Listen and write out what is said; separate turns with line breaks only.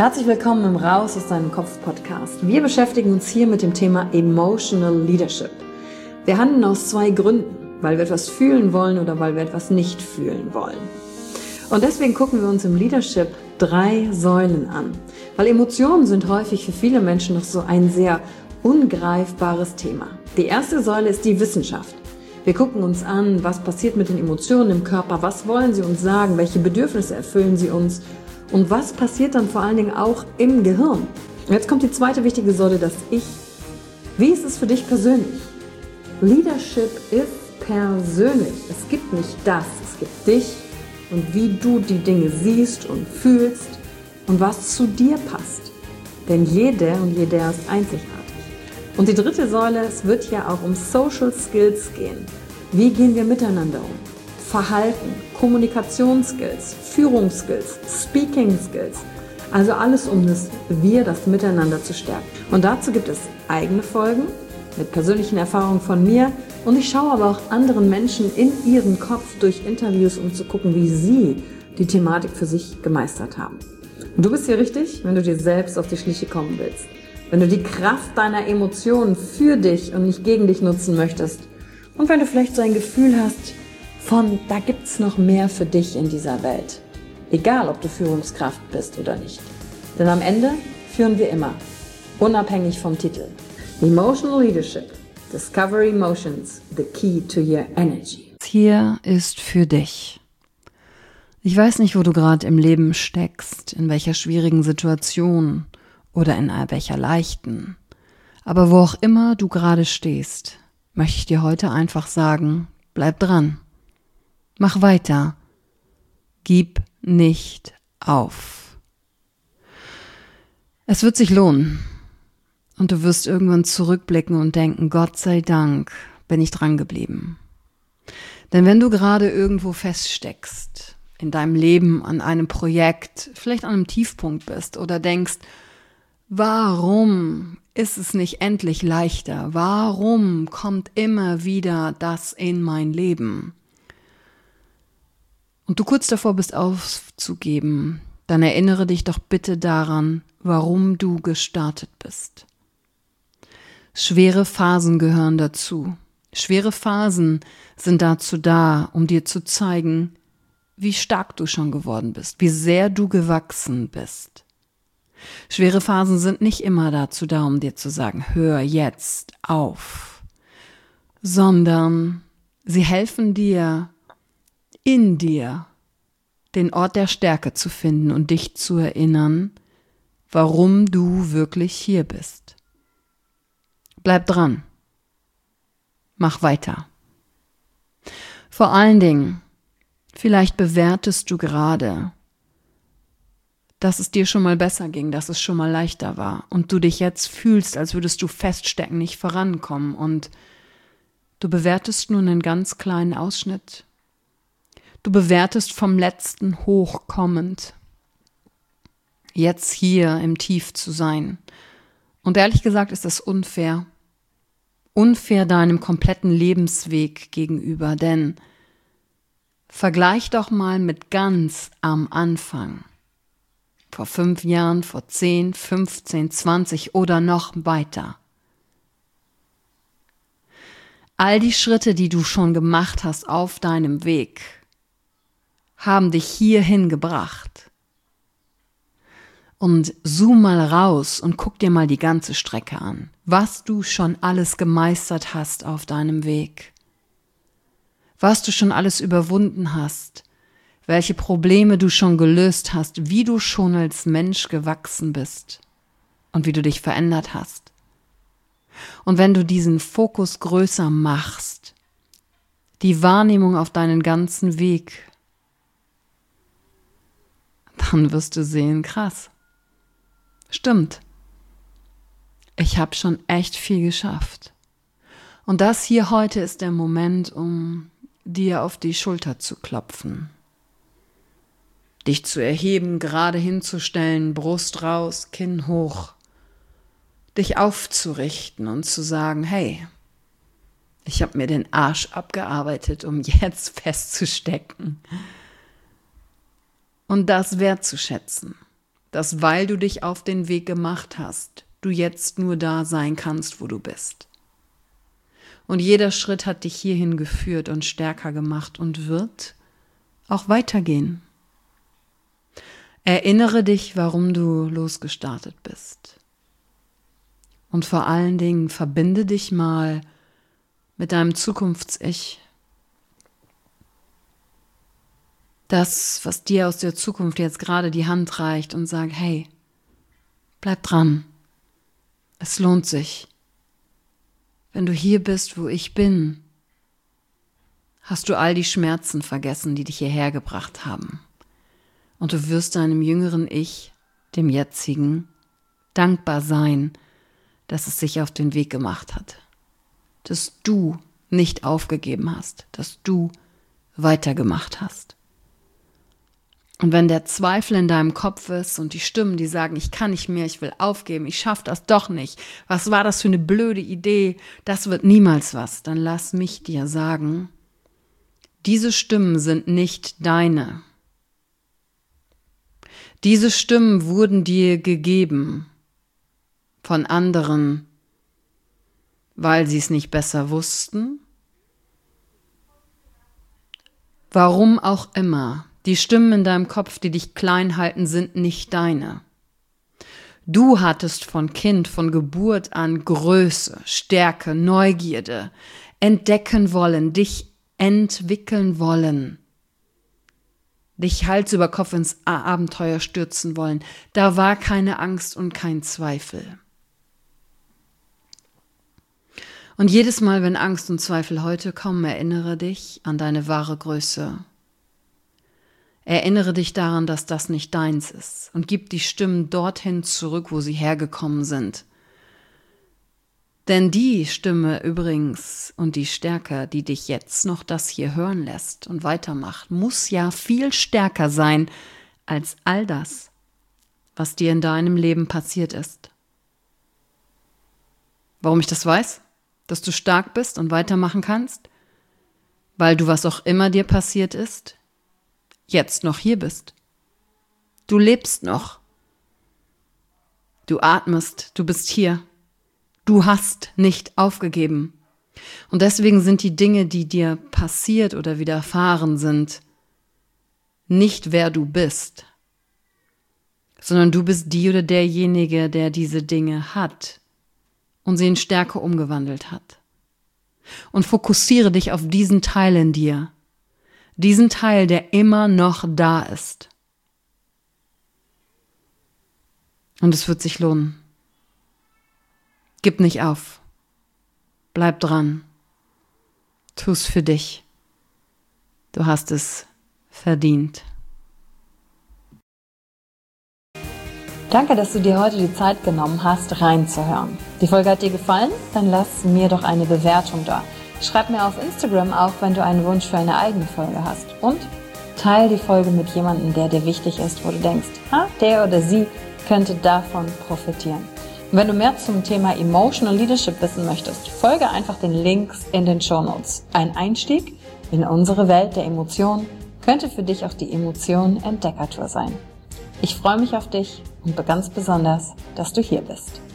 Herzlich willkommen im Raus aus deinem Kopf Podcast. Wir beschäftigen uns hier mit dem Thema Emotional Leadership. Wir handeln aus zwei Gründen, weil wir etwas fühlen wollen oder weil wir etwas nicht fühlen wollen. Und deswegen gucken wir uns im Leadership 3 Säulen an, weil Emotionen sind häufig für viele Menschen noch so ein sehr ungreifbares Thema. Die erste Säule ist die Wissenschaft. Wir gucken uns an, was passiert mit den Emotionen im Körper, was wollen sie uns sagen, welche Bedürfnisse erfüllen sie uns und was passiert dann vor allen Dingen auch im Gehirn. Und jetzt kommt die zweite wichtige Säule, das Ich. Wie ist es für dich persönlich? Leadership ist persönlich. Es gibt nicht das, es gibt dich und wie du die Dinge siehst und fühlst und was zu dir passt. Denn jede und jeder ist einzigartig. Und die dritte Säule, es wird ja auch um Social Skills gehen. Wie gehen wir miteinander um? Verhalten, Kommunikationsskills, Führungsskills, Speaking Skills. Also alles um das Miteinander zu stärken. Und dazu gibt es eigene Folgen mit persönlichen Erfahrungen von mir. Und ich schaue aber auch anderen Menschen in ihren Kopf durch Interviews, um zu gucken, wie sie die Thematik für sich gemeistert haben. Und du bist hier richtig, wenn du dir selbst auf die Schliche kommen willst. Wenn du die Kraft deiner Emotionen für dich und nicht gegen dich nutzen möchtest. Und wenn du vielleicht so ein Gefühl hast, da gibt's noch mehr für dich in dieser Welt. Egal, ob du Führungskraft bist oder nicht. Denn am Ende führen wir immer, unabhängig vom Titel. Emotional Leadership. Discover Emotions, the key to your energy.
Hier ist für dich. Ich weiß nicht, wo du gerade im Leben steckst, in welcher schwierigen Situation oder in welcher leichten. Aber wo auch immer du gerade stehst, möchte ich dir heute einfach sagen, bleib dran. Mach weiter. Gib nicht auf. Es wird sich lohnen. Und du wirst irgendwann zurückblicken und denken, Gott sei Dank bin ich dran geblieben. Denn wenn du gerade irgendwo feststeckst, in deinem Leben, an einem Projekt, vielleicht an einem Tiefpunkt bist oder denkst, warum ist es nicht endlich leichter? Warum kommt immer wieder das in mein Leben? Und du kurz davor bist aufzugeben, dann erinnere dich doch bitte daran, warum du gestartet bist. Schwere Phasen gehören dazu. Schwere Phasen sind dazu da, um dir zu zeigen, wie stark du schon geworden bist, wie sehr du gewachsen bist. Schwere Phasen sind nicht immer dazu da, um dir zu sagen, hör jetzt auf, sondern sie helfen dir, in dir den Ort der Stärke zu finden und dich zu erinnern, warum du wirklich hier bist. Bleib dran. Mach weiter. Vor allen Dingen, vielleicht bewertest du gerade, dass es dir schon mal besser ging, dass es schon mal leichter war und du dich jetzt fühlst, als würdest du feststecken, nicht vorankommen und du bewertest nur einen ganz kleinen Ausschnitt. Du bewertest vom letzten Hoch kommend, jetzt hier im Tief zu sein. Und ehrlich gesagt ist das unfair. Unfair deinem kompletten Lebensweg gegenüber, denn vergleich doch mal mit ganz am Anfang. Vor 5 Jahren, vor 10, 15, 20 oder noch weiter. All die Schritte, die du schon gemacht hast auf deinem Weg, haben dich hierhin gebracht. Und zoom mal raus und guck dir mal die ganze Strecke an, was du schon alles gemeistert hast auf deinem Weg, was du schon alles überwunden hast, welche Probleme du schon gelöst hast, wie du schon als Mensch gewachsen bist und wie du dich verändert hast. Und wenn du diesen Fokus größer machst, die Wahrnehmung auf deinen ganzen Weg, dann wirst du sehen, krass. Stimmt. Ich habe schon echt viel geschafft. Und das hier heute ist der Moment, um dir auf die Schulter zu klopfen. Dich zu erheben, gerade hinzustellen, Brust raus, Kinn hoch. Dich aufzurichten und zu sagen, hey, ich habe mir den Arsch abgearbeitet, um jetzt festzustecken. Und das wertzuschätzen. dass weil du dich auf den Weg gemacht hast, du jetzt nur da sein kannst, wo du bist. Und jeder Schritt hat dich hierhin geführt und stärker gemacht und wird auch weitergehen. Erinnere dich, warum du losgestartet bist. Und vor allen Dingen verbinde dich mal mit deinem Zukunfts-Ich. Das, was dir aus der Zukunft jetzt gerade die Hand reicht und sagt, hey, bleib dran. Es lohnt sich. Wenn du hier bist, wo ich bin, hast du all die Schmerzen vergessen, die dich hierher gebracht haben. Und du wirst deinem jüngeren Ich, dem jetzigen, dankbar sein, dass es sich auf den Weg gemacht hat. Dass du nicht aufgegeben hast, dass du weitergemacht hast. Und wenn der Zweifel in deinem Kopf ist und die Stimmen, die sagen, ich kann nicht mehr, ich will aufgeben, ich schaffe das doch nicht, was war das für eine blöde Idee, das wird niemals was, dann lass mich dir sagen, diese Stimmen sind nicht deine. Diese Stimmen wurden dir gegeben von anderen, weil sie es nicht besser wussten. Warum auch immer. Die Stimmen in deinem Kopf, die dich klein halten, sind nicht deine. Du hattest von Kind, von Geburt an Größe, Stärke, Neugierde, entdecken wollen, dich entwickeln wollen, dich Hals über Kopf ins Abenteuer stürzen wollen. Da war keine Angst und kein Zweifel. Und jedes Mal, wenn Angst und Zweifel heute kommen, erinnere dich an deine wahre Größe. Erinnere dich daran, dass das nicht deins ist und gib die Stimmen dorthin zurück, wo sie hergekommen sind. Denn die Stimme übrigens und die Stärke, die dich jetzt noch das hier hören lässt und weitermacht, muss ja viel stärker sein als all das, was dir in deinem Leben passiert ist. Warum ich das weiß? Dass du stark bist und weitermachen kannst? Weil du, was auch immer dir passiert ist, jetzt noch hier bist. Du lebst noch. Du atmest, du bist hier. Du hast nicht aufgegeben. Und deswegen sind die Dinge, die dir passiert oder widerfahren sind, nicht wer du bist, sondern du bist die oder derjenige, der diese Dinge hat und sie in Stärke umgewandelt hat. Und fokussiere dich auf diesen Teil in dir, diesen Teil, der immer noch da ist. Und es wird sich lohnen. Gib nicht auf. Bleib dran. Tu's für dich. Du hast es verdient.
Danke, dass du dir heute die Zeit genommen hast, reinzuhören. Die Folge hat dir gefallen? Dann lass mir doch eine Bewertung da. Schreib mir auf Instagram auch, wenn du einen Wunsch für eine eigene Folge hast. Und teile die Folge mit jemandem, der dir wichtig ist, wo du denkst, der oder sie könnte davon profitieren. Und wenn du mehr zum Thema Emotional Leadership wissen möchtest, folge einfach den Links in den Shownotes. Ein Einstieg in unsere Welt der Emotionen könnte für dich auch die Emotionen-Entdeckertour sein. Ich freue mich auf dich und ganz besonders, dass du hier bist.